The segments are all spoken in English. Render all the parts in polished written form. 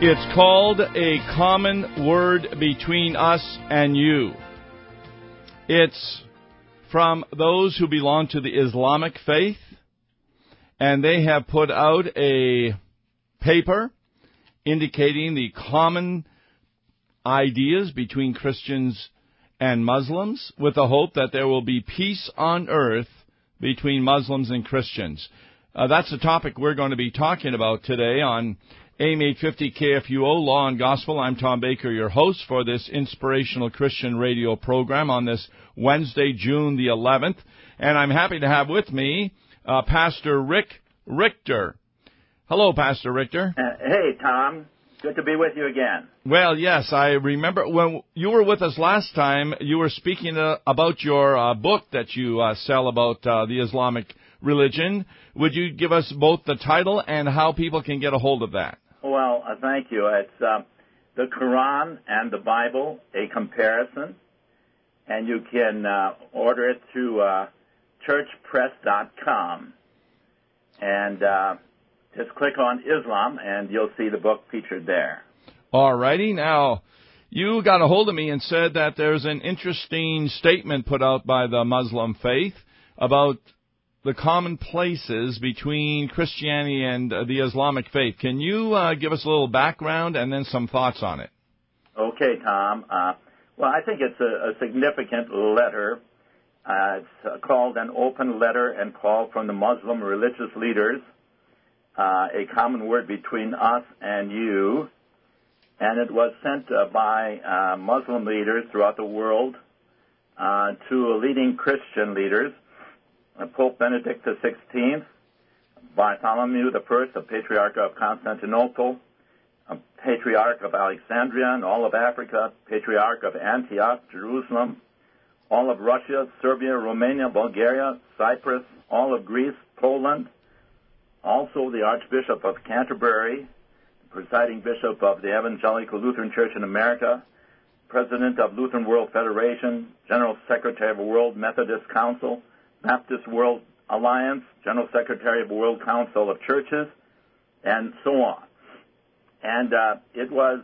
It's called A Common Word Between Us and You. It's from those who belong to the Islamic faith, and they have put out a paper indicating the common ideas between Christians and Muslims, with the hope that there will be peace on earth between Muslims and Christians. That's the topic we're going to be talking about today on AIM 850 KFUO, Law and Gospel. I'm Tom Baker, your host for this inspirational Christian radio program on this Wednesday, June the 11th. And I'm happy to have with me Pastor Rick Richter. Hello, Pastor Richter. Hey, Tom. Good to be with you again. Well, yes, I remember when you were with us last time, you were speaking about your book that you sell about the Islamic religion. Would you give us both the title and how people can get a hold of that? Well, thank you. It's The Quran and the Bible, a Comparison, and you can order it through churchpress.com. And just click on Islam, and you'll see the book featured there. All righty. Now, you got a hold of me and said that there's an interesting statement put out by the Muslim faith about the common places between Christianity and the Islamic faith. Can you give us a little background and then some thoughts on it? Okay, Tom. Well, I think it's a significant letter. It's called an open letter and call from the Muslim religious leaders, a common word between us and you. And it was sent by Muslim leaders throughout the world to leading Christian leaders, Pope Benedict XVI, Bartholomew I, the Patriarch of Constantinople, Patriarch of Alexandria and all of Africa, Patriarch of Antioch, Jerusalem, all of Russia, Serbia, Romania, Bulgaria, Cyprus, all of Greece, Poland, also the Archbishop of Canterbury, presiding bishop of the Evangelical Lutheran Church in America, President of Lutheran World Federation, General Secretary of World Methodist Council, Baptist World Alliance, General Secretary of World Council of Churches, and so on. And it was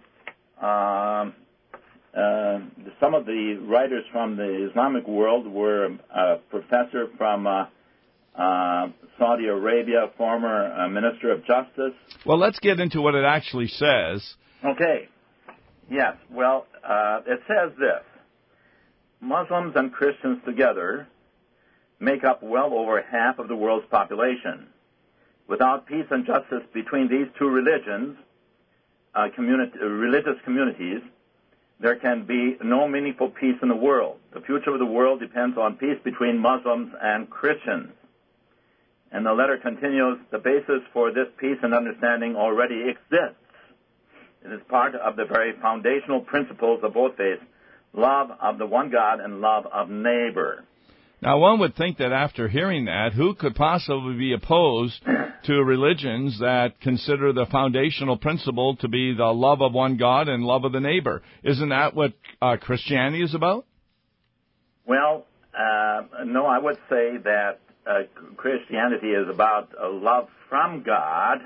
some of the writers from the Islamic world were a professor from Saudi Arabia, former Minister of Justice. Well, let's get into what it actually says. Okay. Yes. Well, it says this. Muslims and Christians together make up well over half of the world's population. Without peace and justice between these two religions, religious communities, there can be no meaningful peace in the world. The future of the world depends on peace between Muslims and Christians. And the letter continues, the basis for this peace and understanding already exists. It is part of the very foundational principles of both faiths, love of the one God and love of neighbor. Now, one would think that after hearing that, who could possibly be opposed to religions that consider the foundational principle to be the love of one God and love of the neighbor? Isn't that what Christianity is about? Well, no, I would say that Christianity is about a love from God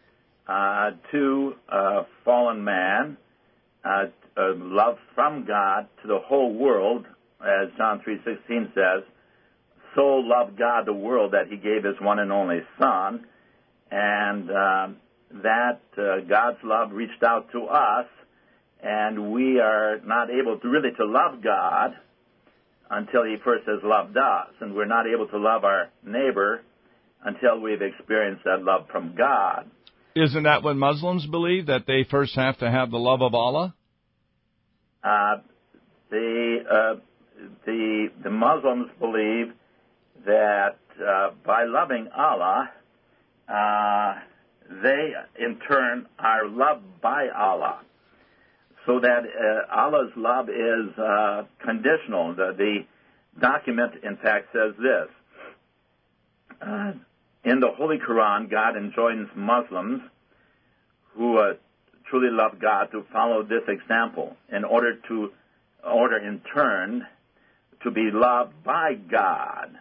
to fallen man, love from God to the whole world, as John 3:16 says, so loved God the world that he gave his one and only Son, and that God's love reached out to us, and we are not able to really to love God until he first has loved us, and we're not able to love our neighbor until we've experienced that love from God. Isn't that what Muslims believe, that they first have to have the love of Allah? The Muslims believe that by loving Allah, they in turn are loved by Allah. So that Allah's love is conditional. The document, in fact, says this. In the Holy Quran, God enjoins Muslims who truly love God to follow this example in order in turn to be loved by God.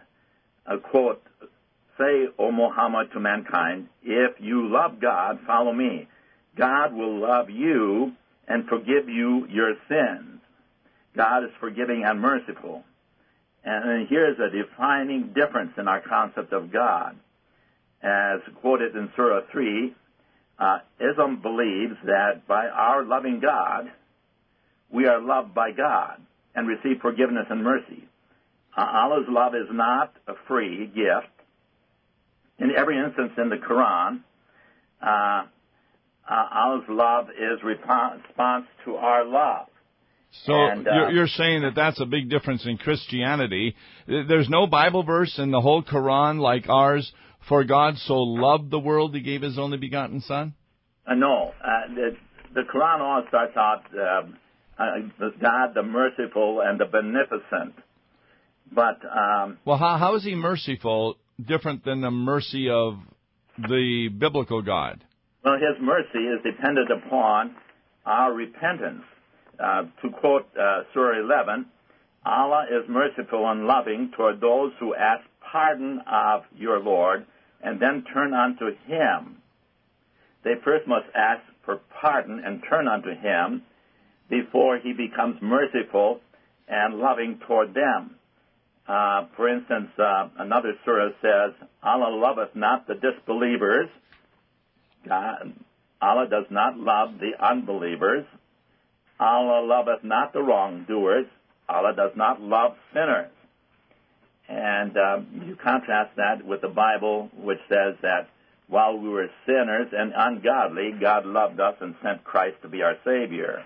Quote, say, O Muhammad, to mankind, if you love God, follow me. God will love you and forgive you your sins. God is forgiving and merciful. And here's a defining difference in our concept of God. As quoted in Surah 3, Islam believes that by our loving God, we are loved by God and receive forgiveness and mercy. Allah's love is not a free gift. In every instance in the Quran, Allah's love is response to our love. So you're saying that that's a big difference in Christianity. There's no Bible verse in the whole Quran like ours, for God so loved the world, He gave His only begotten Son? No. The Quran all starts out, God the merciful and the beneficent. But well, how is He merciful different than the mercy of the biblical God? Well, His mercy is dependent upon our repentance. To quote Surah 11, Allah is merciful and loving toward those who ask pardon of your Lord and then turn unto Him. They first must ask for pardon and turn unto Him before He becomes merciful and loving toward them. For instance, another surah says, Allah loveth not the disbelievers. Allah does not love the unbelievers. Allah loveth not the wrongdoers. Allah does not love sinners. And you contrast that with the Bible, which says that while we were sinners and ungodly, God loved us and sent Christ to be our Savior.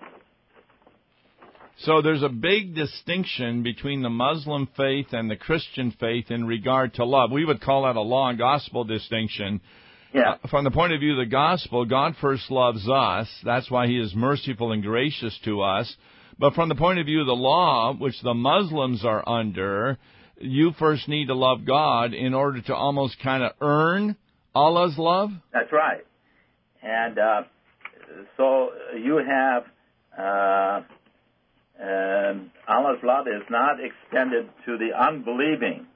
So there's a big distinction between the Muslim faith and the Christian faith in regard to love. We would call that a law and gospel distinction. Yeah. From the point of view of the gospel, God first loves us. That's why He is merciful and gracious to us. But from the point of view of the law, which the Muslims are under, you first need to love God in order to almost kind of earn Allah's love? That's right. And so you have Allah's love is not extended to the unbelieving.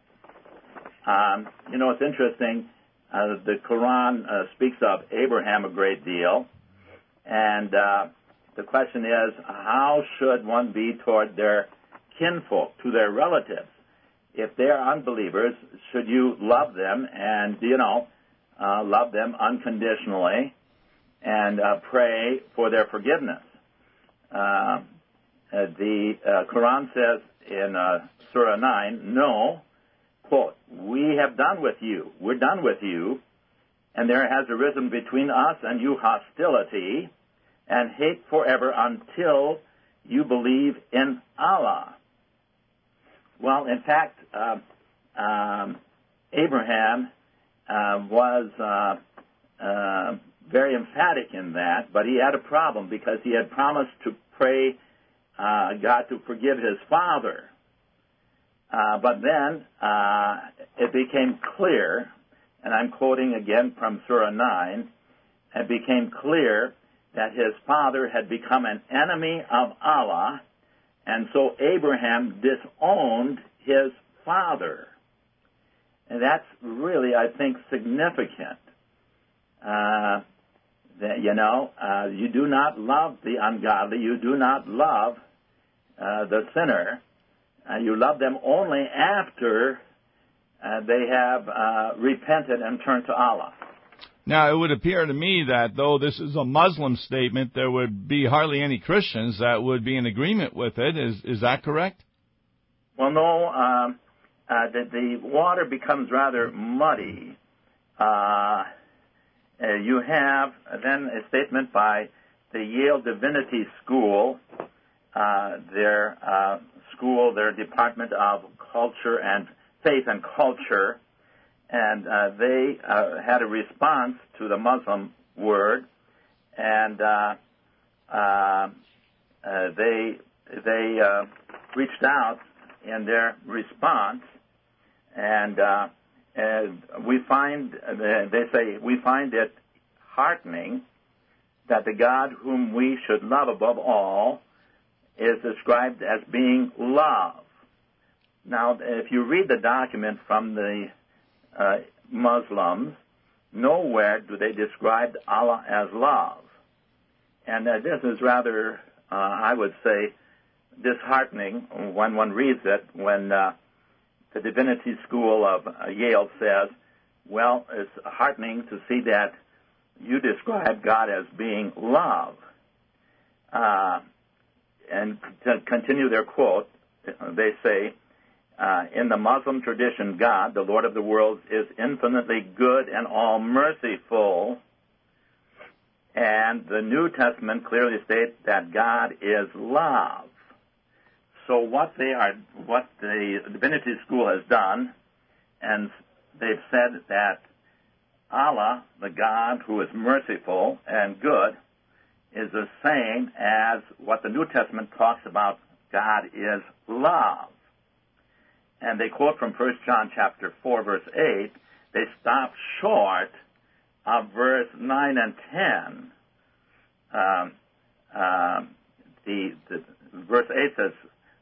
It's interesting. The Quran speaks of Abraham a great deal, and the question is, how should one be toward their kinfolk, to their relatives? If they are unbelievers, should you love them and, love them unconditionally and pray for their forgiveness? The Quran says in Surah 9, no, quote, we have done with you, we're done with you, and there has arisen between us and you hostility and hate forever until you believe in Allah. Well, in fact, Abraham was very emphatic in that, but he had a problem because he had promised to pray God to forgive his father. But then it became clear, and I'm quoting again from Surah 9, it became clear that his father had become an enemy of Allah, and so Abraham disowned his father. And that's really, I think, significant. You do not love the ungodly, you do not love the sinner. You love them only after they have repented and turned to Allah. Now, it would appear to me that though this is a Muslim statement, there would be hardly any Christians that would be in agreement with it. Is that correct? Well, no. The water becomes rather muddy. You have then a statement by the Yale Divinity School, their Department of Culture and Faith and Culture, and they had a response to the Muslim word, and they reached out in their response, and we find, they say, we find it heartening that the God whom we should love above all is described as being love. Now, if you read the document from the Muslims, nowhere do they describe Allah as love. And this is rather, I would say, disheartening when one reads it, when the Divinity School of Yale says, well, it's heartening to see that you describe God as being love. And to continue their quote, they say, in the Muslim tradition, God, the Lord of the worlds, is infinitely good and all-merciful. And the New Testament clearly states that God is love. So what the Divinity School has done, and they've said that Allah, the God who is merciful and good, is the same as what the New Testament talks about God is love. And they quote from 1 John chapter 4, verse 8. They stop short of verse 9 and 10. Verse 8 says,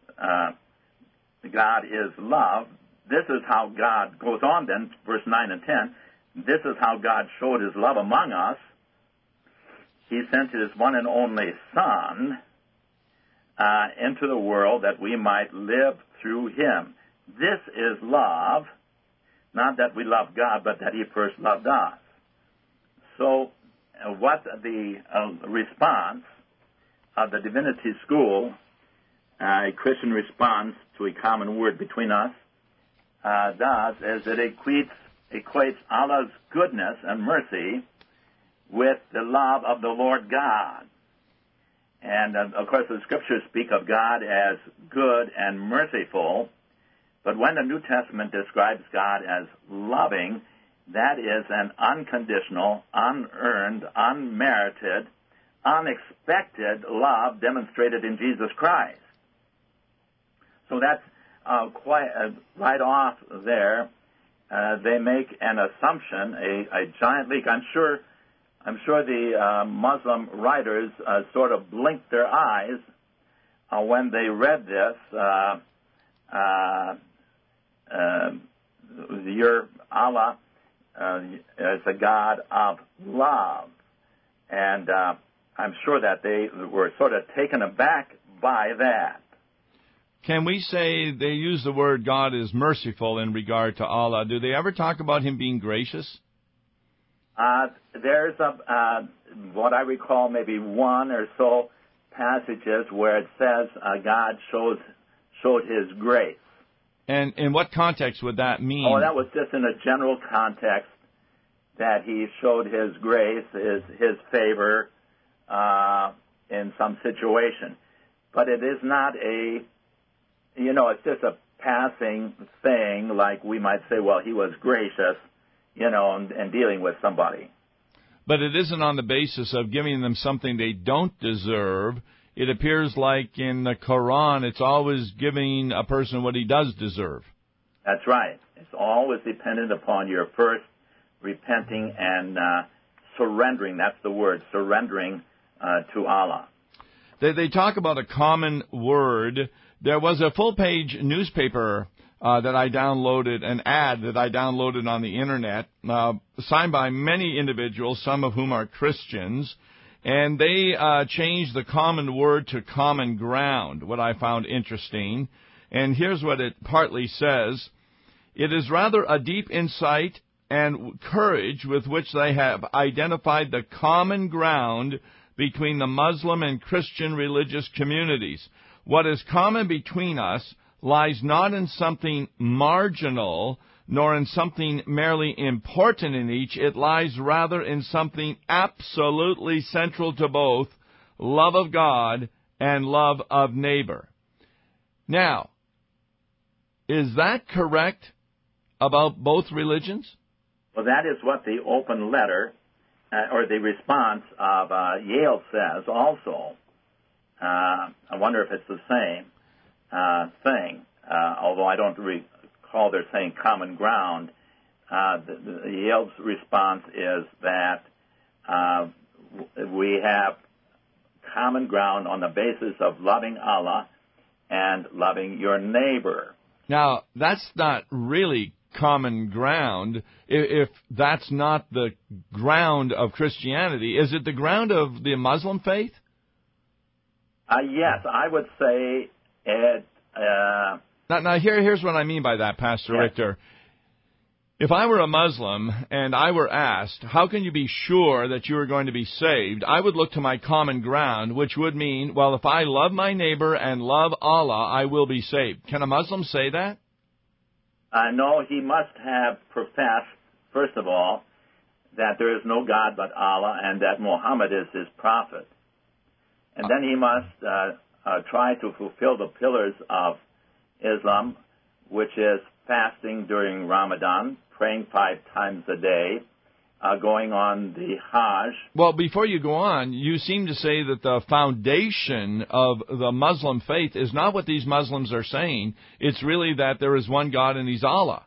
God is love. This is how God goes on then, verse 9 and 10. This is how God showed his love among us. He sent his one and only Son into the world that we might live through him. This is love, not that we love God, but that he first loved us. So what the response of the Divinity School, a Christian response to a common word between us, does is it equates Allah's goodness and mercy with the love of the Lord God. And, of course, the Scriptures speak of God as good and merciful, but when the New Testament describes God as loving, that is an unconditional, unearned, unmerited, unexpected love demonstrated in Jesus Christ. So that's quite right off there. They make an assumption, a giant leap. I'm sure the Muslim writers sort of blinked their eyes when they read this. Your Allah is a God of love, and I'm sure that they were sort of taken aback by that. Can we say they use the word God is merciful in regard to Allah? Do they ever talk about him being gracious? There's what I recall, maybe one or so passages where it says God showed his grace. And in what context would that mean? Oh, that was just in a general context that he showed his grace, his favor in some situation. But it is not it's just a passing thing, like we might say, well, he was gracious, and dealing with somebody. But it isn't on the basis of giving them something they don't deserve. It appears like in the Quran, it's always giving a person what he does deserve. That's right. It's always dependent upon your first repenting and surrendering. That's the word, surrendering to Allah. They talk about a common word. There was a full-page newspaper that I downloaded, an ad that I downloaded on the Internet, signed by many individuals, some of whom are Christians, and they changed the common word to common ground, what I found interesting. And here's what it partly says. It is rather a deep insight and courage with which they have identified the common ground between the Muslim and Christian religious communities. What is common between us lies not in something marginal, nor in something merely important in each. It lies rather in something absolutely central to both, love of God and love of neighbor. Now, is that correct about both religions? Well, that is what the open letter, or the response of Yale says also. I wonder if it's the same thing, although I don't recall they're saying common ground. Yale's response is that we have common ground on the basis of loving Allah and loving your neighbor. Now, that's not really common ground if that's not the ground of Christianity? Is it the ground of the Muslim faith? Yes, I would say it. Now here's what I mean by that, Pastor Yes. Richter. If I were a Muslim and I were asked, how can you be sure that you are going to be saved? I would look to my common ground, which would mean, well, if I love my neighbor and love Allah, I will be saved. Can a Muslim say that? No, he must have professed, first of all, that there is no God but Allah and that Muhammad is his prophet. And then he must try to fulfill the pillars of Islam, which is fasting during Ramadan, praying 5 times a day, going on the Hajj. Well, before you go on, you seem to say that the foundation of the Muslim faith is not what these Muslims are saying. It's really that there is one God and He's Allah.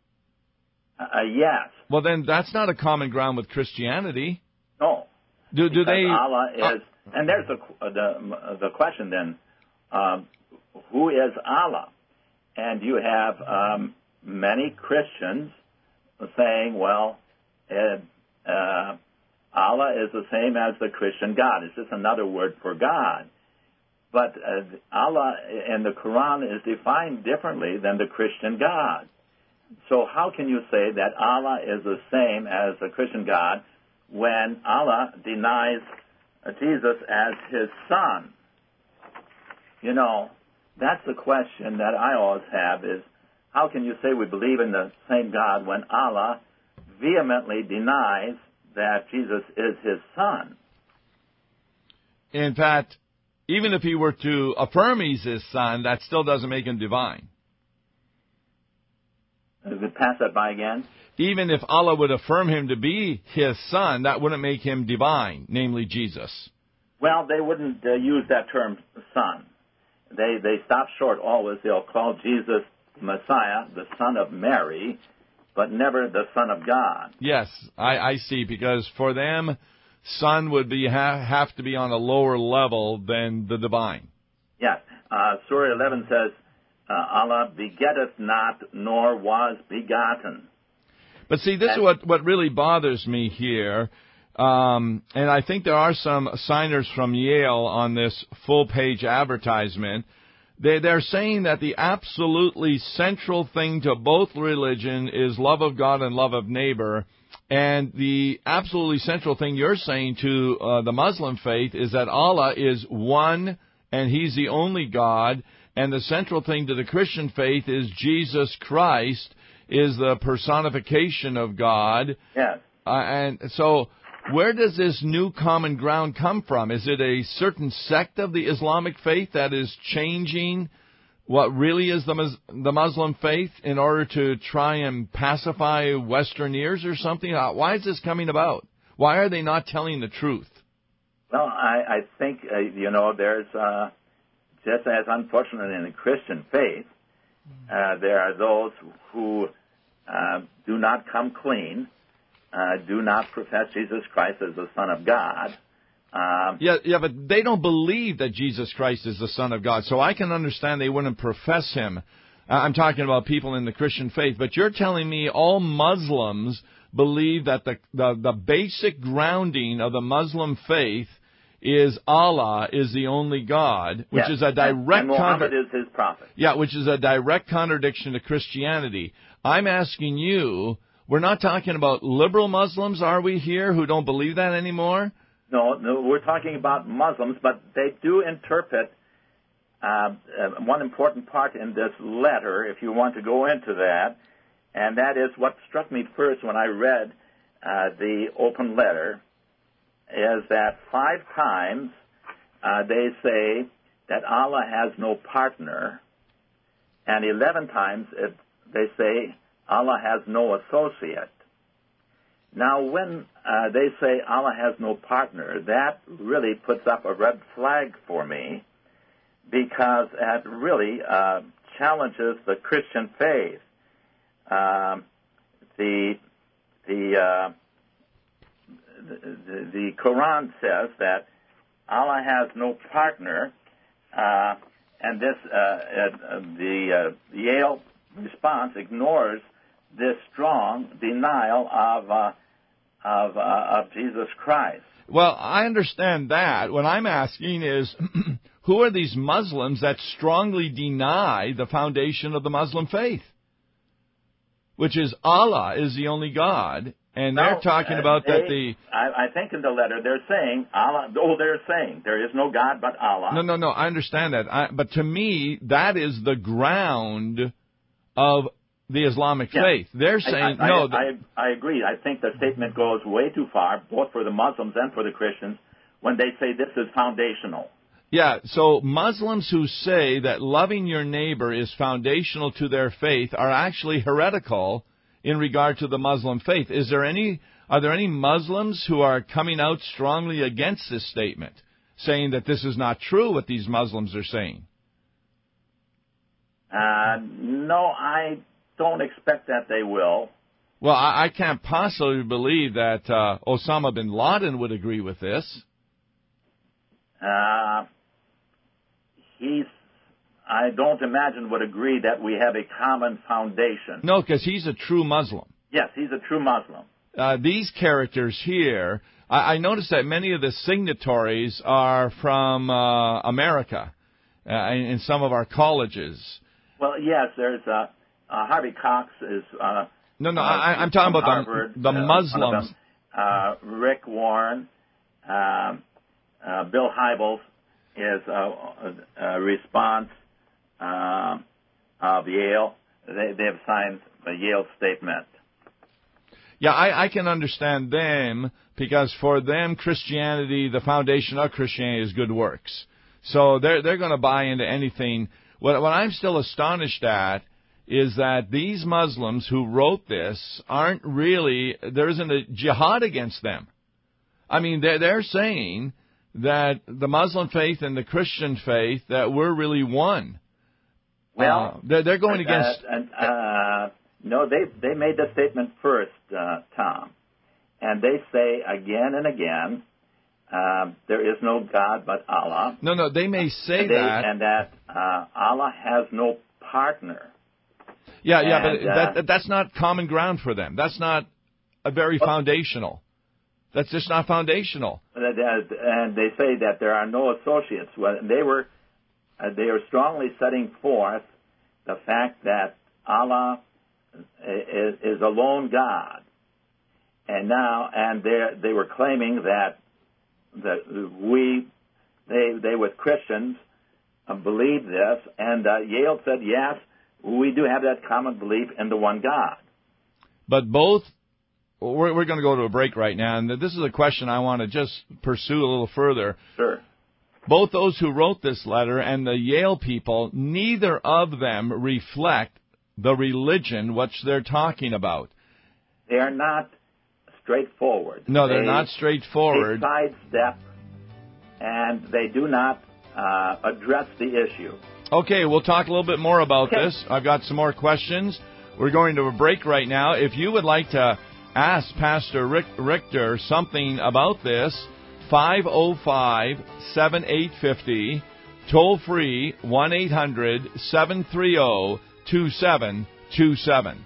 Yes. Well, then that's not a common ground with Christianity. No. Do they? Allah is, and there's the question then, who is Allah? And you have many Christians saying, well, Allah is the same as the Christian God. It's just another word for God. But Allah in the Quran is defined differently than the Christian God. So how can you say that Allah is the same as the Christian God when Allah denies Jesus as his son? You know, that's the question that I always have is, how can you say we believe in the same God when Allah vehemently denies that Jesus is his son? In fact, even if he were to affirm he's his son, that still doesn't make him divine. Pass that by again. Even if Allah would affirm him to be his son, that wouldn't make him divine, namely Jesus. Well, they wouldn't use that term son. They stop short always. They'll call Jesus Messiah, the son of Mary, but never the son of God. Yes, I see, because for them, son would be have to be on a lower level than the divine. Yes. Surah 11 says, Allah begetteth not, nor was begotten. But see, this is what really bothers me here, and I think there are some signers from Yale on this full-page advertisement. They're saying that the absolutely central thing to both religion is love of God and love of neighbor, and the absolutely central thing you're saying to the Muslim faith is that Allah is one and He's the only God, and the central thing to the Christian faith is Jesus Christ is the personification of God. Yes. And so where does this new common ground come from? Is it a certain sect of the Islamic faith that is changing what really is the Muslim faith in order to try and pacify Western ears or something? Why is this coming about? Why are they not telling the truth? Well, I think, there's, just as unfortunately in the Christian faith, there are those who do not come clean, do not profess Jesus Christ as the Son of God. Yeah, but they don't believe that Jesus Christ is the Son of God, so I can understand they wouldn't profess Him. I'm talking about people in the Christian faith, but you're telling me all Muslims believe that the basic grounding of the Muslim faith is Allah is the only God, which is a direct and Muhammad is his prophet. Yeah, which is a direct contradiction to Christianity. I'm asking you, we're not talking about liberal Muslims, are we here, who don't believe that anymore? No, we're talking about Muslims, but they do interpret one important part in this letter, if you want to go into that, and that is what struck me first when I read the open letter, is that 5 times they say that Allah has no partner, and 11 times they say Allah has no associate. Now, when they say Allah has no partner, that really puts up a red flag for me, because it really challenges the Christian faith. The Quran says that Allah has no partner, and this the Yale response ignores this strong denial of Jesus Christ. Well, I understand that. What I'm asking is, who are these Muslims that strongly deny the foundation of the Muslim faith? Which is Allah is the only God. And they're talking about I think in the letter they're saying Allah. Oh, they're saying there is no God but Allah. No. I understand that. But to me, that is the ground of the Islamic faith. They're saying no. I agree. I think the statement goes way too far, both for the Muslims and for the Christians, when they say this is foundational. Yeah. So Muslims who say that loving your neighbor is foundational to their faith are actually heretical in regard to the Muslim faith. Are there any Muslims who are coming out strongly against this statement, saying that this is not true, what these Muslims are saying? No, I don't expect that they will. Well, I can't possibly believe that Osama bin Laden would agree with this. I don't imagine would agree that we have a common foundation. No, because he's a true Muslim. Yes, he's a true Muslim. These characters here, I noticed that many of the signatories are from America in some of our colleges. Well, yes, there's Harvey Cox is. I'm talking about Harvard, the Muslims. Rick Warren, Bill Hybels is a response of Yale. They have signed a Yale statement. Yeah, I can understand them, because for them, Christianity, the foundation of Christianity is good works. So they're going to buy into anything. What I'm still astonished at is that these Muslims who wrote this aren't really, there isn't a jihad against them. I mean, they're saying that the Muslim faith and the Christian faith, that we're really one. Well, they're going against. No, they made the statement first, Tom, and they say again and again, there is no God but Allah. No, they may say that, and that Allah has no partner. Yeah, but that's not common ground for them. That's not a very foundational. That's just not foundational. And they say that there are no associates. Well, they are strongly setting forth the fact that Allah is a lone God, and they were claiming that they with Christians believe this, and Yale said yes, we do have that common belief in the one God. But both. We're going to go to a break right now, and this is a question I want to just pursue a little further. Sure. Both those who wrote this letter and the Yale people, neither of them reflect the religion which they're talking about. They are not straightforward. No, they're not straightforward. They sidestep, and they do not address the issue. Okay, we'll talk a little bit more about this. I've got some more questions. We're going to a break right now. If you would like to ask Pastor Richter something about this, 505-7850, toll free, 1-800-730-2727.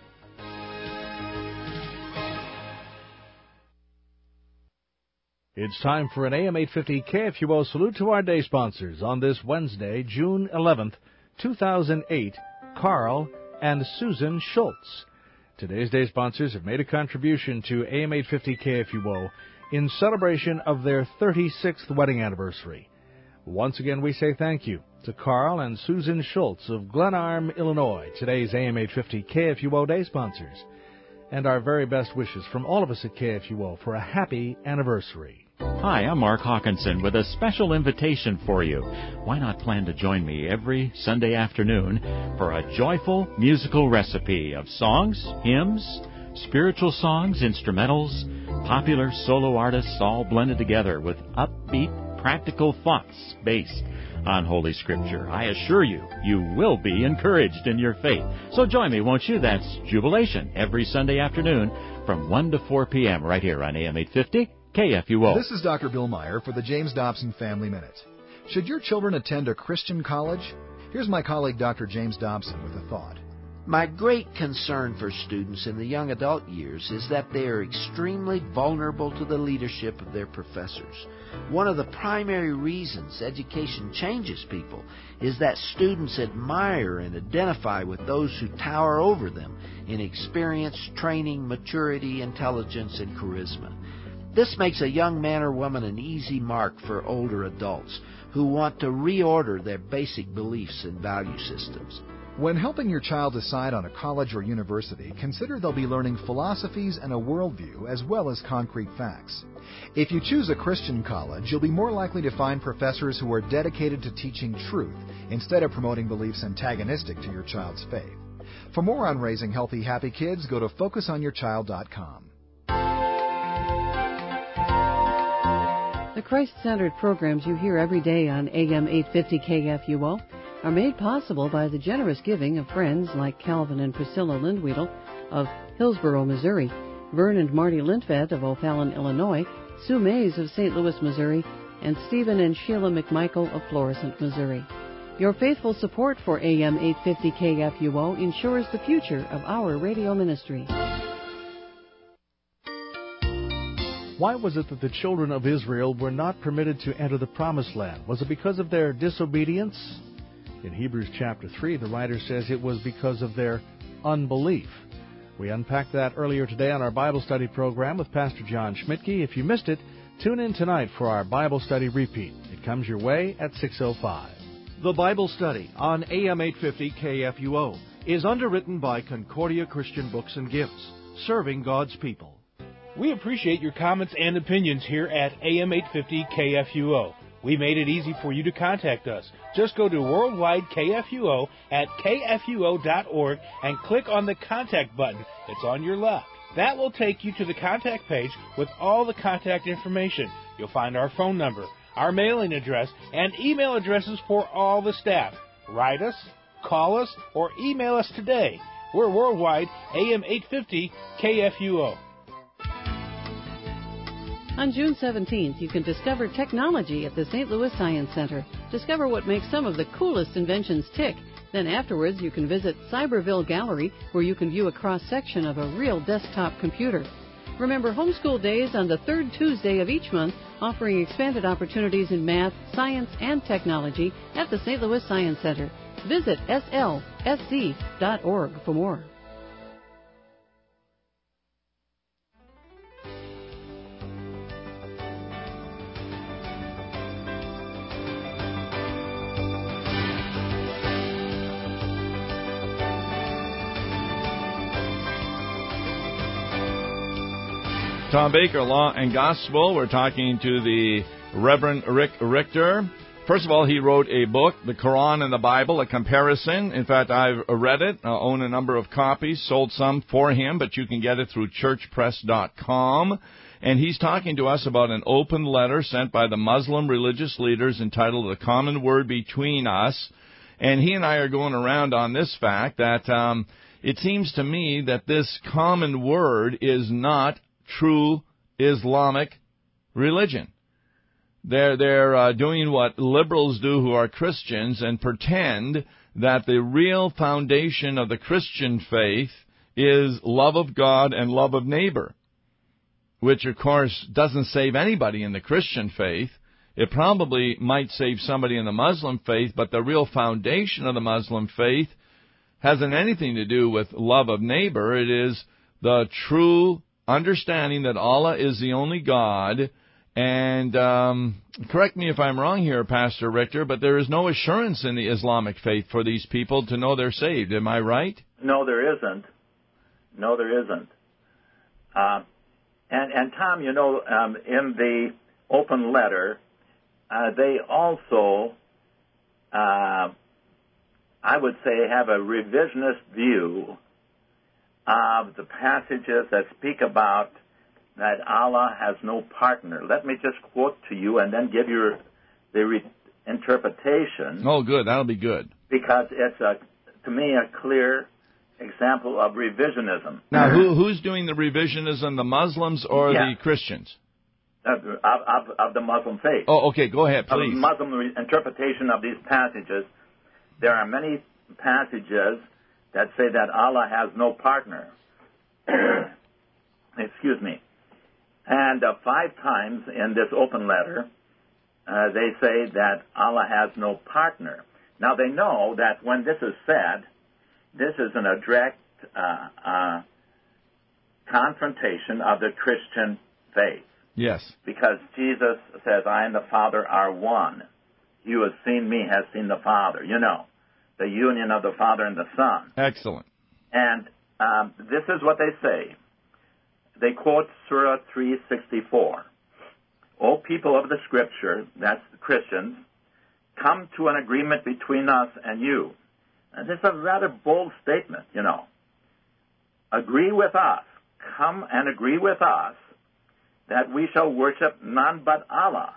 It's time for an AM 850 KFUO salute to our day sponsors on this Wednesday, June 11th, 2008, Carl and Susan Schultz. Today's day sponsors have made a contribution to AM 850 KFUO in celebration of their 36th wedding anniversary. Once again, we say thank you to Carl and Susan Schultz of Glenarm, Illinois, today's AM 850 KFUO day sponsors, and our very best wishes from all of us at KFUO for a happy anniversary. Hi, I'm Mark Hawkinson with a special invitation for you. Why not plan to join me every Sunday afternoon for a joyful musical recipe of songs, hymns, spiritual songs, instrumentals, popular solo artists, all blended together with upbeat, practical thoughts based on Holy Scripture. I assure you, you will be encouraged in your faith. So join me, won't you? That's Jubilation every Sunday afternoon from 1 to 4 p.m. right here on AM 850 KFUO. This is Dr. Bill Meyer for the James Dobson Family Minute. Should your children attend a Christian college? Here's my colleague Dr. James Dobson with a thought. My great concern for students in the young adult years is that they are extremely vulnerable to the leadership of their professors. One of the primary reasons education changes people is that students admire and identify with those who tower over them in experience, training, maturity, intelligence, and charisma. This makes a young man or woman an easy mark for older adults who want to reorder their basic beliefs and value systems. When helping your child decide on a college or university, consider they'll be learning philosophies and a worldview as well as concrete facts. If you choose a Christian college, you'll be more likely to find professors who are dedicated to teaching truth instead of promoting beliefs antagonistic to your child's faith. For more on raising healthy, happy kids, go to FocusOnYourChild.com. The Christ-centered programs you hear every day on AM 850 KFUO are made possible by the generous giving of friends like Calvin and Priscilla Lindwedel of Hillsboro, Missouri, Vern and Marty Lindfeld of O'Fallon, Illinois, Sue Mays of St. Louis, Missouri, and Stephen and Sheila McMichael of Florissant, Missouri. Your faithful support for AM 850 KFUO ensures the future of our radio ministry. Why was it that the children of Israel were not permitted to enter the Promised Land? Was it because of their disobedience? In Hebrews chapter 3, the writer says it was because of their unbelief. We unpacked that earlier today on our Bible study program with Pastor John Schmidtke. If you missed it, tune in tonight for our Bible study repeat. It comes your way at 6:05. The Bible study on AM 850 KFUO is underwritten by Concordia Christian Books and Gifts, serving God's people. We appreciate your comments and opinions here at AM 850 KFUO. We made it easy for you to contact us. Just go to Worldwide KFUO at kfuo.org and click on the Contact button. It's on your left. That will take you to the contact page with all the contact information. You'll find our phone number, our mailing address, and email addresses for all the staff. Write us, call us, or email us today. We're Worldwide AM 850 KFUO. On June 17th, you can discover technology at the St. Louis Science Center. Discover what makes some of the coolest inventions tick. Then afterwards, you can visit Cyberville Gallery, where you can view a cross-section of a real desktop computer. Remember Homeschool Days on the third Tuesday of each month, offering expanded opportunities in math, science, and technology at the St. Louis Science Center. Visit slsc.org for more. Tom Baker, Law and Gospel. We're talking to the Reverend Rick Richter. First of all, he wrote a book, The Quran and the Bible, a comparison. In fact, I've read it, own a number of copies, sold some for him, but you can get it through churchpress.com. And he's talking to us about an open letter sent by the Muslim religious leaders entitled The Common Word Between Us. And he and I are going around on this fact that it seems to me that this common word is not true Islamic religion. They're doing what liberals do who are Christians and pretend that the real foundation of the Christian faith is love of God and love of neighbor, which, of course, doesn't save anybody in the Christian faith. It probably might save somebody in the Muslim faith, but the real foundation of the Muslim faith hasn't anything to do with love of neighbor. It is the true understanding that Allah is the only God. And correct me if I'm wrong here, Pastor Richter, but there is no assurance in the Islamic faith for these people to know they're saved. Am I right? No, there isn't. No, there isn't. And Tom, you know, in the open letter, they also, I would say, have a revisionist view of the passages that speak about that Allah has no partner. Let me just quote to you and then give you the interpretation. Oh, good. That'll be good. Because it's, to me, a clear example of revisionism. Now, who's doing the revisionism, the Muslims or the Christians? Of the Muslim faith. Oh, okay. Go ahead, please. Of the Muslim interpretation of these passages, there are many passages that say that Allah has no partner. Excuse me. And 5 times in this open letter, they say that Allah has no partner. Now, they know that when this is said, this is in a direct confrontation of the Christian faith. Yes. Because Jesus says, I and the Father are one. He who has seen me has seen the Father. You know, the union of the Father and the Son. Excellent. And this is what they say. They quote Surah 364. O people of the Scripture, that's the Christians, come to an agreement between us and you. And this is a rather bold statement, you know. Agree with us. Come and agree with us that we shall worship none but Allah.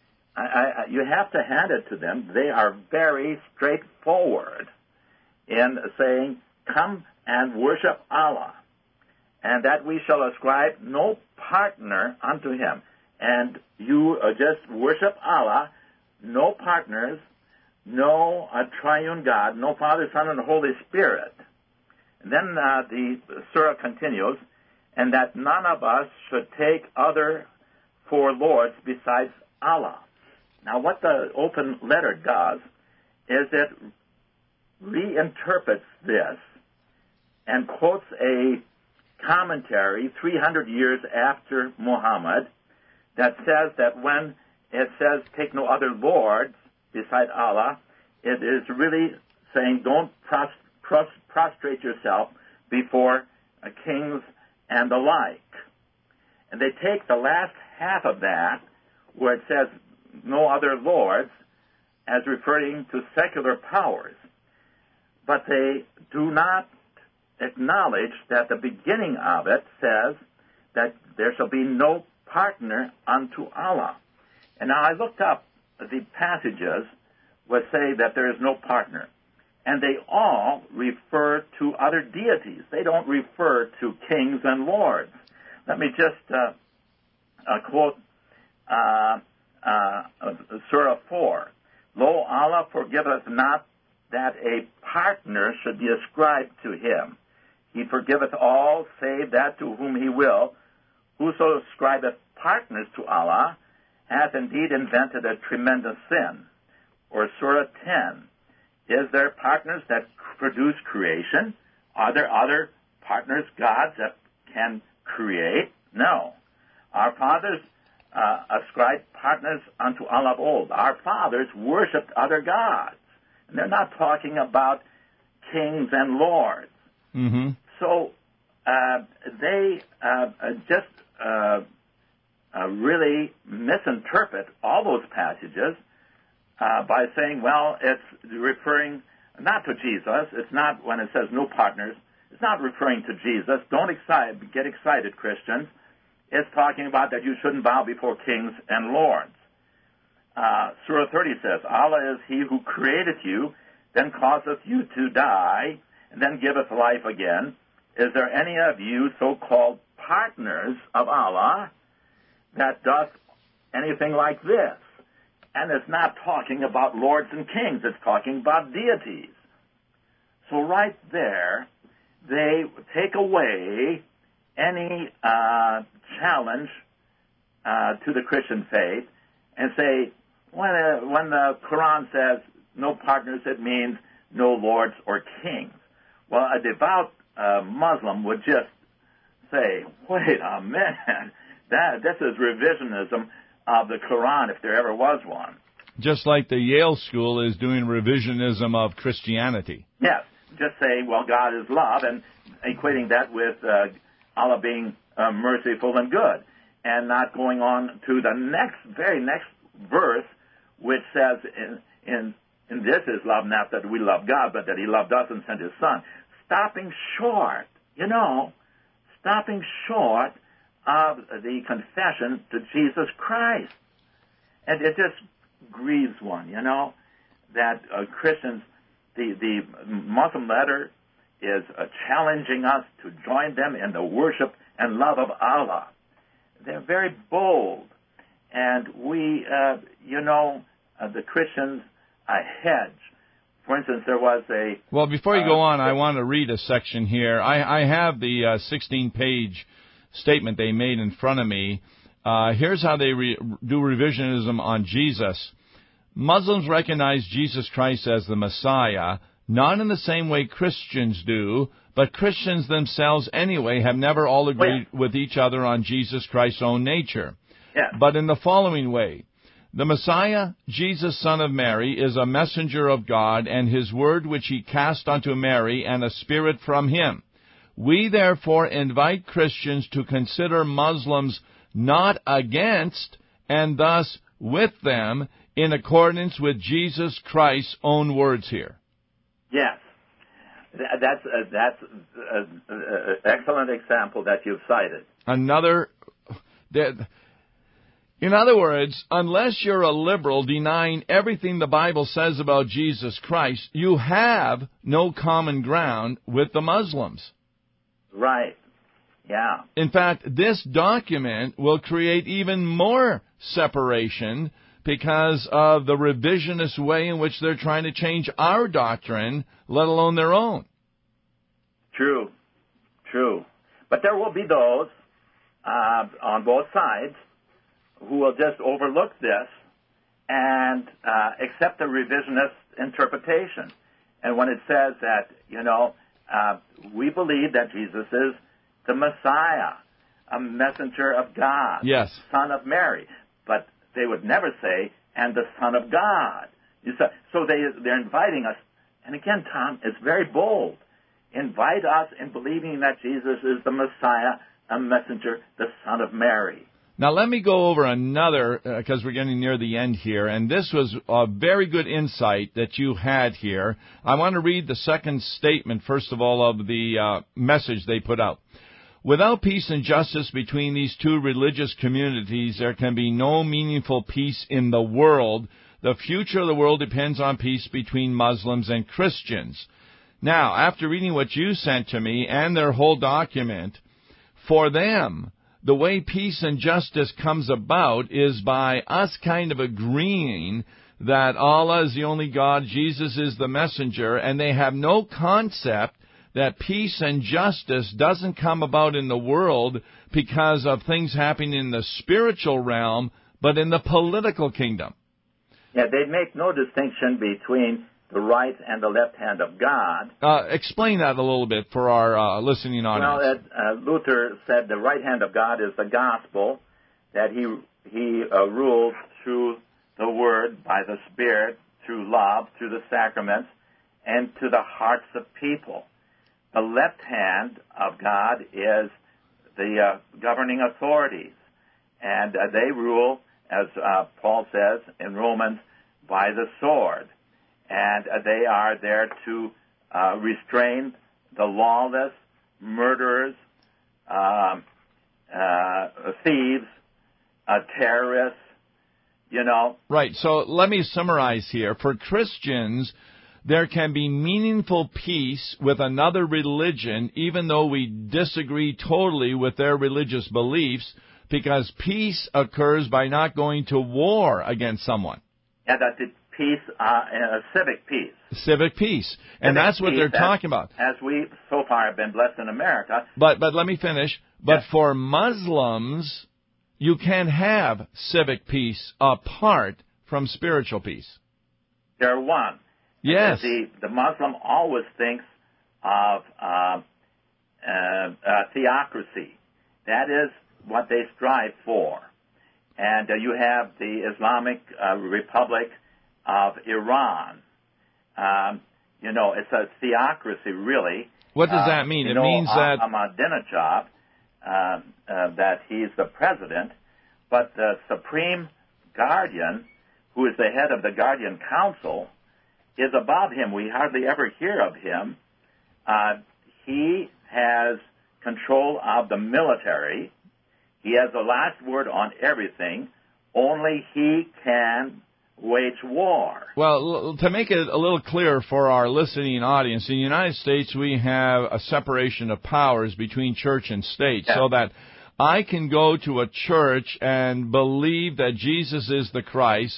You have to hand it to them. They are very straightforward in saying, come and worship Allah, and that we shall ascribe no partner unto him. And you just worship Allah, no partners, no triune God, no Father, Son, and Holy Spirit. And then the surah continues, and that none of us should take other for lords besides Allah. Now, what the open letter does is it reinterprets this and quotes a commentary 300 years after Muhammad that says that when it says take no other lords beside Allah, it is really saying don't prostrate yourself before kings and the like. And they take the last half of that, where it says no other lords, as referring to secular powers. But they do not acknowledge that the beginning of it says that there shall be no partner unto Allah. And now I looked up the passages which say that there is no partner. And they all refer to other deities. They don't refer to kings and lords. Let me just quote Surah 4. Lo, Allah forgiveth not that a partner should be ascribed to him. He forgiveth all, save that to whom he will. Whoso ascribeth partners to Allah hath indeed invented a tremendous sin. Or Surah 10. Is there partners that produce creation? Are there other partners, gods, that can create? No. Our fathers ascribed partners unto Allah of old. Our fathers worshipped other gods. And they're not talking about kings and lords. Mm-hmm. So they just really misinterpret all those passages by saying, well, it's referring not to Jesus. It's not, when it says no partners, it's not referring to Jesus. Don't get excited, Christians. It's talking about that you shouldn't bow before kings and lords. Surah 30 says, Allah is he who created you, then causeth you to die, and then giveth life again. Is there any of you so-called partners of Allah that doth anything like this? And it's not talking about lords and kings. It's talking about deities. So right there, they take away any challenge to the Christian faith and say, when the Quran says no partners, it means no lords or kings. Well, a devout Muslim would just say, wait a minute, this is revisionism of the Quran, if there ever was one. Just like the Yale School is doing revisionism of Christianity. Yes, just say, well, God is love, and equating that with Allah being merciful and good, and not going on to the very next verse, which says, in this is love, not that we love God, but that he loved us and sent his Son. Stopping short of the confession to Jesus Christ. And it just grieves one, that Christians, the Muslim letter is challenging us to join them in the worship and love of Allah. They're very bold. And we, the Christians hedge For instance, there was a... Well, before you go on, I want to read a section here. I have the 16-page statement they made in front of me. Here's how they do revisionism on Jesus. Muslims recognize Jesus Christ as the Messiah, not in the same way Christians do, but Christians themselves anyway have never all agreed with each other on Jesus Christ's own nature. Yeah. But in the following way, the Messiah, Jesus, son of Mary, is a messenger of God, and his word which he cast unto Mary, and a spirit from him. We therefore invite Christians to consider Muslims not against, and thus with them, in accordance with Jesus Christ's own words here. Yes. That's an excellent example that you've cited. In other words, unless you're a liberal denying everything the Bible says about Jesus Christ, you have no common ground with the Muslims. Right. Yeah. In fact, this document will create even more separation because of the revisionist way in which they're trying to change our doctrine, let alone their own. True. But there will be those on both sides who will just overlook this and accept the revisionist interpretation. And when it says that, we believe that Jesus is the Messiah, a messenger of God, yes, son of Mary, but they would never say, and the Son of God. So they're inviting us, and again, Tom, it's very bold. Invite us in believing that Jesus is the Messiah, a messenger, the Son of Mary. Now, let me go over another, because we're getting near the end here, and this was a very good insight that you had here. I want to read the second statement, first of all, of the message they put out. Without peace and justice between these two religious communities, there can be no meaningful peace in the world. The future of the world depends on peace between Muslims and Christians. Now, after reading what you sent to me and their whole document, for them, the way peace and justice comes about is by us kind of agreeing that Allah is the only God, Jesus is the messenger, and they have no concept that peace and justice doesn't come about in the world because of things happening in the spiritual realm, but in the political kingdom. Yeah, they make no distinction between the right and the left hand of God. Explain that a little bit for our listening audience. Well, Luther said the right hand of God is the gospel, that he rules through the word, by the Spirit, through love, through the sacraments, and to the hearts of people. The left hand of God is the governing authorities, and they rule, as Paul says in Romans, by the sword. And they are there to restrain the lawless, murderers, thieves, terrorists, Right, so let me summarize here. For Christians, there can be meaningful peace with another religion, even though we disagree totally with their religious beliefs, because peace occurs by not going to war against someone. Yeah, that's it. Peace, civic peace. Civic peace. And that's what they're talking about. As we so far have been blessed in America. But let me finish. But for Muslims, you can have civic peace apart from spiritual peace. They're one. Yes. The Muslim always thinks of theocracy. That is what they strive for. And you have the Islamic Republic of Iran. It's a theocracy, really. What does that mean? It means that Ahmadinejad, that he's the president, but the supreme guardian, who is the head of the Guardian Council, is above him. We hardly ever hear of him. He has control of the military. He has the last word on everything. Only he can wage war. Well, to make it a little clearer for our listening audience, in the United States we have a separation of powers between church and state, so that I can go to a church and believe that Jesus is the Christ,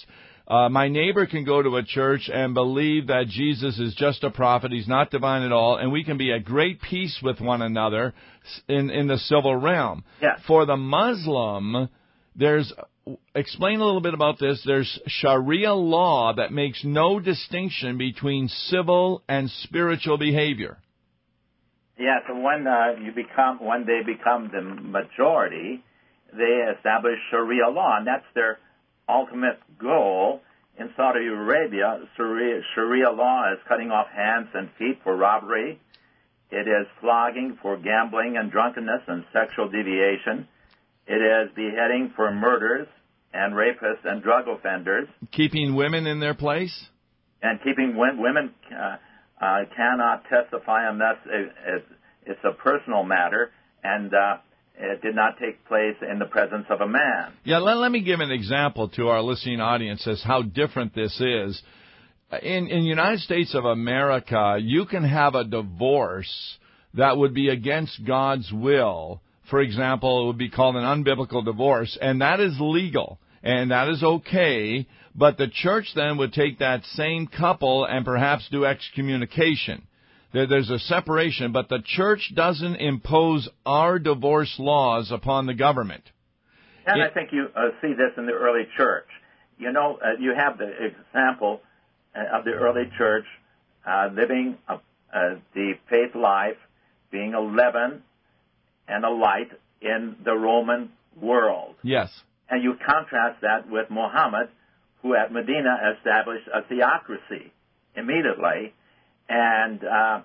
My neighbor can go to a church and believe that Jesus is just a prophet. He's not divine at all. And we can be at great peace with one another in the civil realm. Yes. For the Muslim, explain a little bit about this. There's Sharia law that makes no distinction between civil and spiritual behavior. Yeah, so when they become the majority, they establish Sharia law, and that's their ultimate goal. In Saudi Arabia, Sharia law is cutting off hands and feet for robbery. It is flogging for gambling and drunkenness and sexual deviation. It is beheading for murders and rapists and drug offenders. Keeping women in their place? And keeping women cannot testify unless it's a personal matter, and it did not take place in the presence of a man. Yeah, let me give an example to our listening audience as how different this is. In the United States of America, you can have a divorce that would be against God's will. For example, it would be called an unbiblical divorce, and that is legal, and that is okay, but the church then would take that same couple and perhaps do excommunication. There's a separation, but the church doesn't impose our divorce laws upon the government. And I think you see this in the early church. You know, you have the example of the early church living the faith life, being a leaven and a light in the Roman world. Yes. And you contrast that with Muhammad, who at Medina established a theocracy immediately, and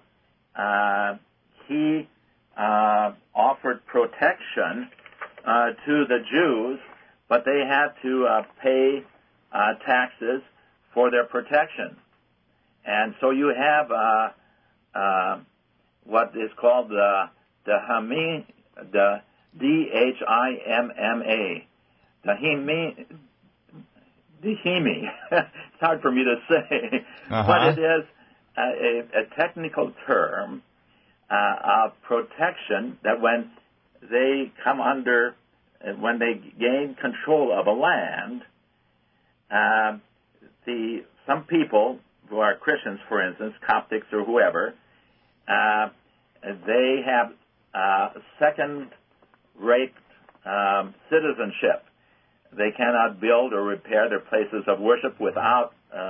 he offered protection to the Jews, but they had to pay taxes for their protection. And so you have what is called the Dhimma, it's hard for me to say, but it is a technical term of protection that when they come under, when they gain control of a land, some people who are Christians, for instance, Coptics or whoever, they have second-rate citizenship. They cannot build or repair their places of worship without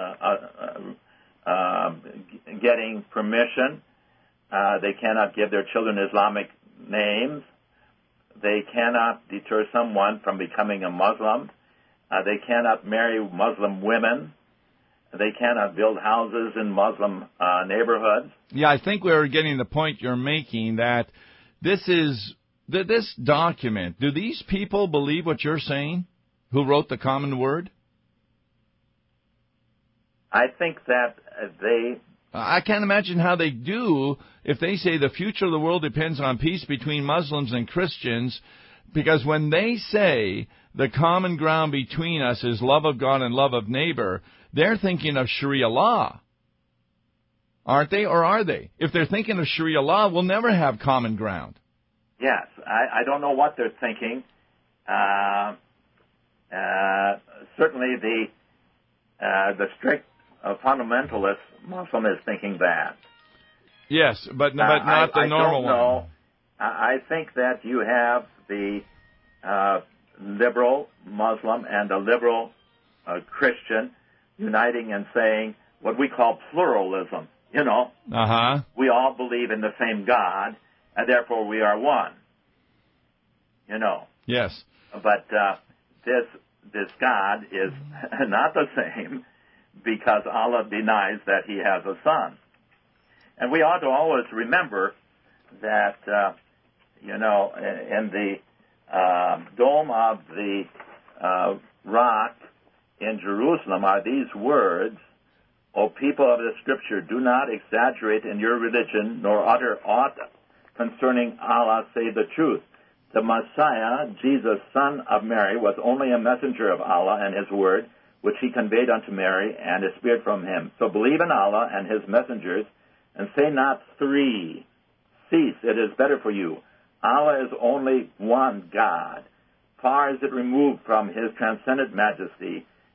getting permission. They cannot give their children Islamic names. They cannot deter someone from becoming a Muslim. They cannot marry Muslim women. They cannot build houses in Muslim neighborhoods. Yeah, I think we're getting the point you're making, that this document, do these people believe what you're saying, who wrote the Common Word? I think that they... I can't imagine how they do if they say the future of the world depends on peace between Muslims and Christians, because when they say the common ground between us is love of God and love of neighbor, they're thinking of Sharia law. Aren't they, or are they? If they're thinking of Sharia law, we'll never have common ground. Yes, I don't know what they're thinking. Certainly the strict fundamentalist Muslim is thinking that. Yes, but not the normal one. I don't know. I think that you have the liberal Muslim and the liberal Christian uniting and saying what we call pluralism. You know, we all believe in the same God, and therefore we are one. You know. Yes. But this God is not the same, because Allah denies that He has a son. And we ought to always remember that, in the dome of the rock in Jerusalem are these words, O people of the Scripture, do not exaggerate in your religion, nor utter aught concerning Allah save the truth. The Messiah, Jesus, son of Mary, was only a messenger of Allah and His word, which He conveyed unto Mary, and His Spirit from Him. So believe in Allah and His messengers, and say not three. Cease, it is better for you. Allah is only one God. Far is it removed from His transcendent majesty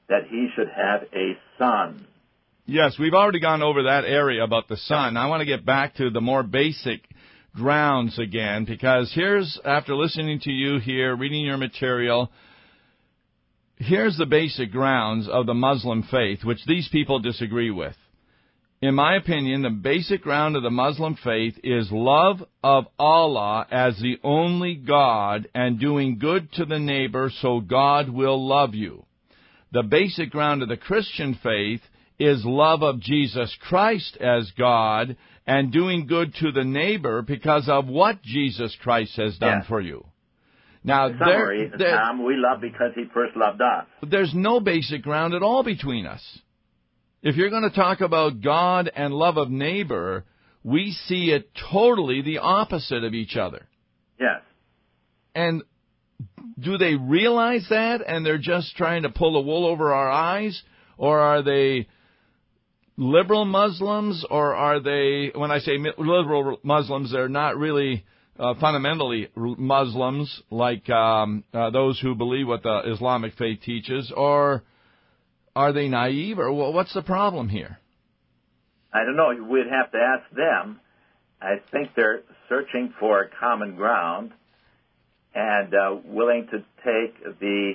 that he should have a son. Yes, we've already gone over that area about the son. I want to get back to the more basic grounds again, because here's, after listening to you here, reading your material, here's the basic grounds of the Muslim faith, which these people disagree with. In my opinion, the basic ground of the Muslim faith is love of Allah as the only God and doing good to the neighbor so God will love you. The basic ground of the Christian faith is love of Jesus Christ as God and doing good to the neighbor because of what Jesus Christ has done for you. Now, Summary, Tom, we love because he first loved us. There's no basic ground at all between us. If you're going to talk about God and love of neighbor, we see it totally the opposite of each other. Yes. And do they realize that and they're just trying to pull the wool over our eyes? Or are they liberal Muslims? Or are they, when I say liberal Muslims, they're not really fundamentally Muslims like those who believe what the Islamic faith teaches? Or are they naive, or what's the problem here? I don't know. We'd have to ask them. I think they're searching for common ground and willing to take the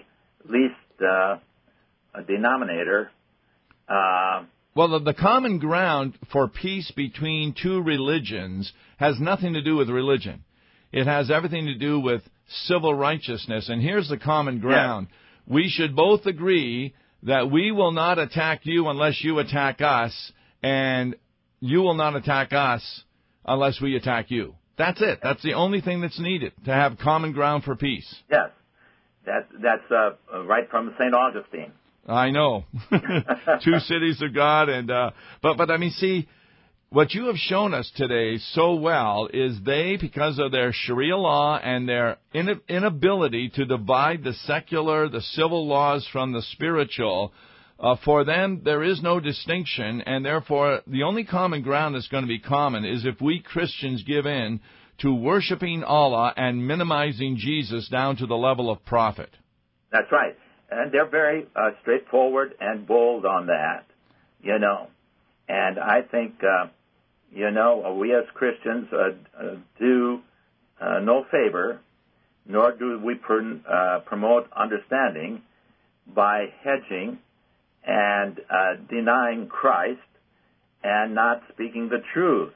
least denominator. Well, the common ground for peace between two religions has nothing to do with religion. It has everything to do with civil righteousness. And here's the common ground. Yeah. We should both agree that we will not attack you unless you attack us, and you will not attack us unless we attack you. That's it. That's the only thing that's needed to have common ground for peace. Yes. That's right from St. Augustine. I know. Two cities of God. And but I mean, see, what you have shown us today so well is they, because of their Sharia law and their inability to divide the secular, the civil laws from the spiritual, for them there is no distinction, and therefore the only common ground that's going to be common is if we Christians give in to worshiping Allah and minimizing Jesus down to the level of prophet. That's right. And they're very straightforward and bold on that, you know. And I think, we as Christians do no favor, nor do we promote understanding by hedging and denying Christ and not speaking the truth,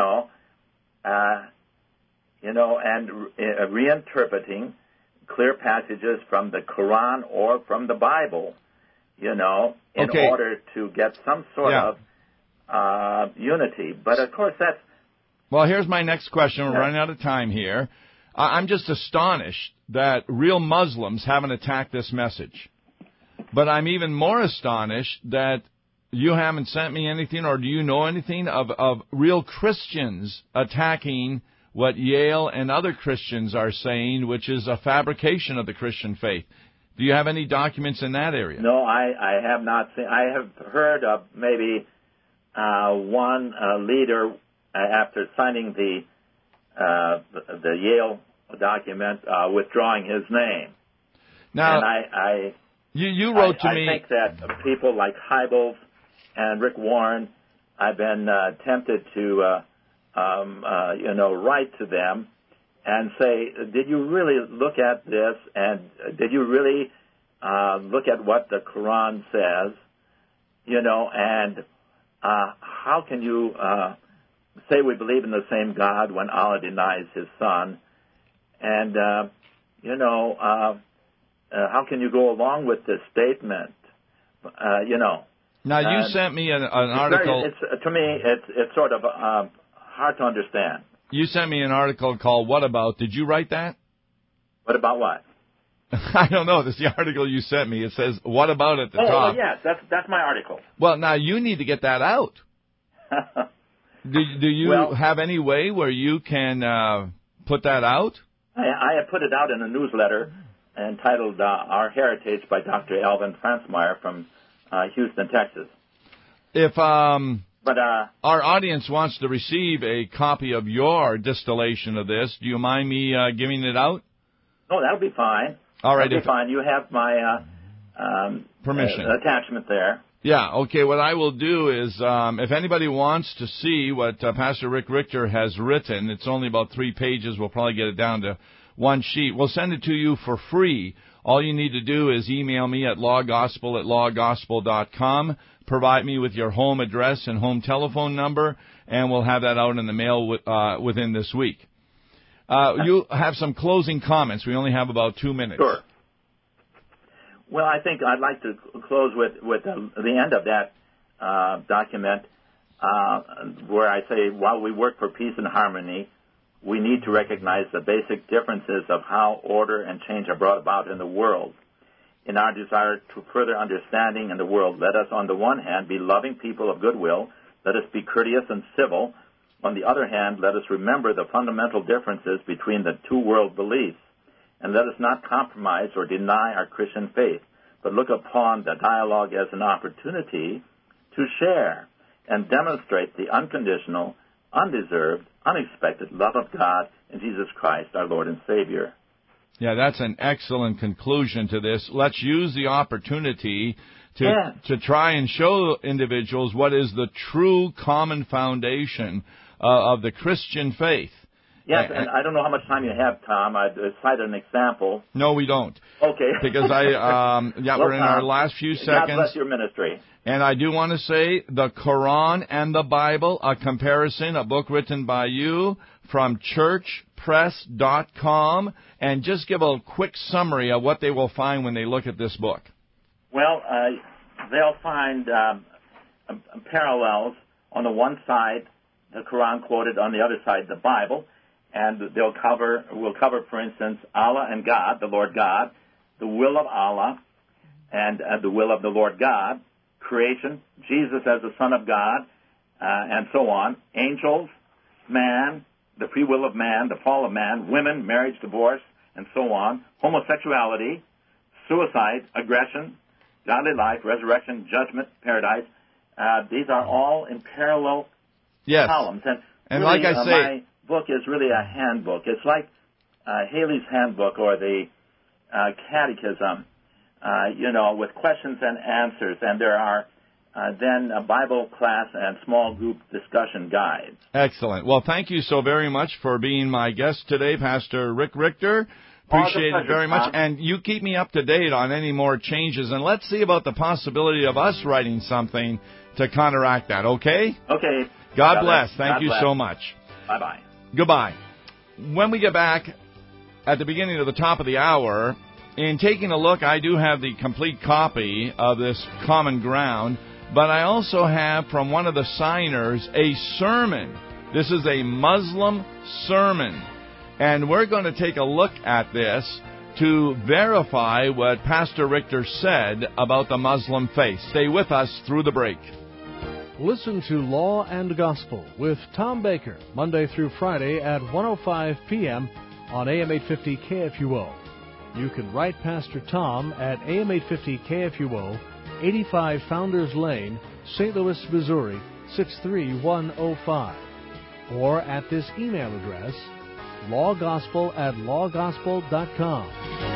and reinterpreting clear passages from the Quran or from the Bible, in order to get some sort of unity. But, of course, that's... Well, here's my next question. We're running out of time here. I'm just astonished that real Muslims haven't attacked this message. But I'm even more astonished that you haven't sent me anything, or do you know anything of real Christians attacking what Yale and other Christians are saying, which is a fabrication of the Christian faith. Do you have any documents in that area? No, I have not seen. I have heard of maybe one leader after signing the Yale document withdrawing his name. Now, and you wrote to me. I think that people like Hybels and Rick Warren, I've been tempted to write to them and say, did you really look at this, and did you really look at what the Quran says, and how can you say we believe in the same God when Allah denies his son, and, how can you go along with this statement, Now, you sent me an article. To me, it's sort of hard to understand. You sent me an article called What About? Did you write that? What about what? I don't know. This is the article you sent me. It says, what about at the top? Oh, yes. That's my article. Well, now you need to get that out. Do you have any way where you can put that out? I have put it out in a newsletter entitled Our Heritage by Dr. Alvin Franzmeier from Houston, Texas. If our audience wants to receive a copy of your distillation of this, do you mind me giving it out? Oh, that'll be fine. All right. That'll be fine. You have my permission attachment there. Yeah, okay, what I will do is, if anybody wants to see what Pastor Rick Richter has written, it's only about 3 pages, we'll probably get it down to 1 sheet. We'll send it to you for free. All you need to do is email me at lawgospel@lawgospel.com, provide me with your home address and home telephone number, and we'll have that out in the mail within this week. You have some closing comments. We only have about 2 minutes. Sure. Well, I think I'd like to close with the end of that document where I say, while we work for peace and harmony, we need to recognize the basic differences of how order and change are brought about in the world. In our desire to further understanding in the world, let us, on the one hand, be loving people of goodwill. Let us be courteous and civil. On the other hand, let us remember the fundamental differences between the two world beliefs. And let us not compromise or deny our Christian faith, but look upon the dialogue as an opportunity to share and demonstrate the unconditional, undeserved, unexpected love of God in Jesus Christ, our Lord and Savior. Yeah, that's an excellent conclusion to this. Let's use the opportunity to try and show individuals what is the true common foundation of the Christian faith. Yes, and I don't know how much time you have, Tom. I'd cite an example. No, we don't. Okay. Because we're in our last few seconds. God bless your ministry. And I do want to say the Quran and the Bible, a comparison, a book written by you from churchpress.com, and just give a quick summary of what they will find when they look at this book. Well, they'll find parallels on the one side, the Quran quoted, on the other side, the Bible. And we'll cover, for instance, Allah and God, the Lord God, the will of Allah, and the will of the Lord God, creation, Jesus as the Son of God, and so on, angels, man, the free will of man, the fall of man, women, marriage, divorce, and so on, homosexuality, suicide, aggression, godly life, resurrection, judgment, paradise. These are all in parallel columns. And really, like I say, my book is really a handbook. It's like Haley's Handbook or the Catechism, with questions and answers. And there are then a Bible class and small group discussion guides. Excellent. Well, thank you so very much for being my guest today, Pastor Rick Richter. Appreciate it very much. And you keep me up to date on any more changes. And let's see about the possibility of us writing something to counteract that, okay? Okay. God bless. Thank you so much. Bye-bye. Goodbye. When we get back at the beginning of the top of the hour, in taking a look, I do have the complete copy of this Common Ground, but I also have from one of the signers a sermon. This is a Muslim sermon, and we're going to take a look at this to verify what Pastor Richter said about the Muslim faith. Stay with us through the break. Listen to Law and Gospel with Tom Baker, Monday through Friday at 1:05 p.m. on AM 850 KFUO. You can write Pastor Tom at AM 850 KFUO, 85 Founders Lane, St. Louis, Missouri, 63105. Or at this email address, lawgospel@lawgospel.com.